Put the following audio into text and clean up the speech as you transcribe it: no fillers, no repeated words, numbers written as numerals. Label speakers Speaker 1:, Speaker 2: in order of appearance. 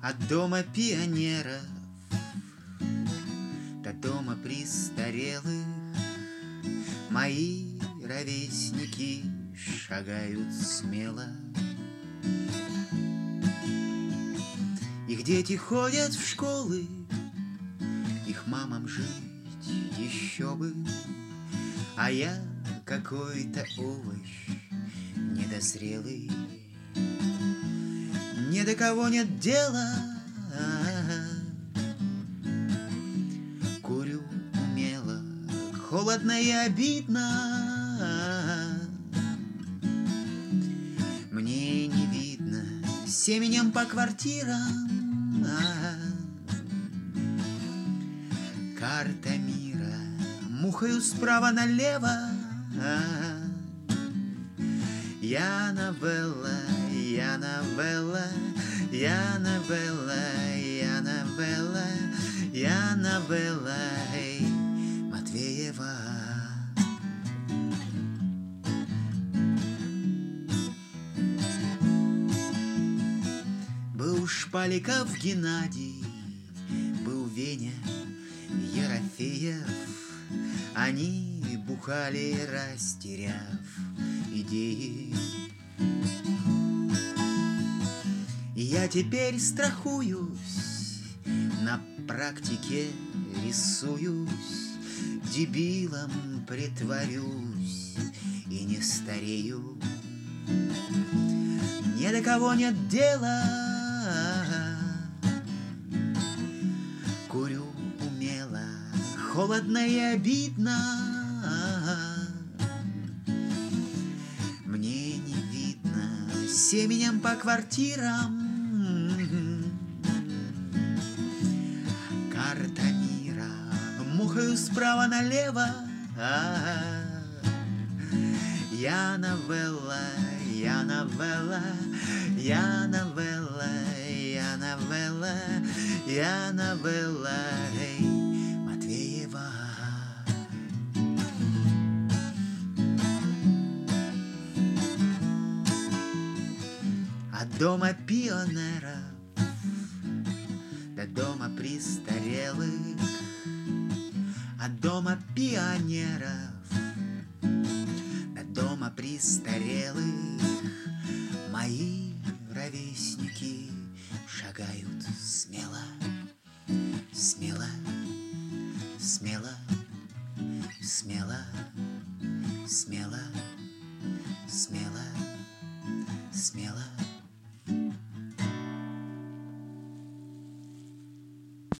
Speaker 1: От дома пионеров до дома престарелых мои ровесники шагают смело. Их дети ходят в школы, их мамам жить еще бы, а я какой-то овощ недозрелый. Ни до кого нет дела, курю умело, холодно и обидно. Мне не видно семенем по квартирам, карта мира мухою справа налево. Я новелла, я новелла, я новелла, я новелла, я новелла Матвеева. Был Шпаликов Геннадий, был Веня Ерофеев. Они бухали, растеряв идеи. И я теперь страхуюсь, на практике рисуюсь, дебилом притворюсь и не старею. Ни до кого нет дела, курю умело, холодно и обидно. Мне не видно семенем по квартирам, карта мира мухою справа налево. Я новелла, я новелла, я новелла, я новелла, я новелла Матвеева. От дома пионеров до дома престарелых, от дома пионеров до дома престарелых мои ровесники шагают смело, смело, смело, смело, смело, смело, смело.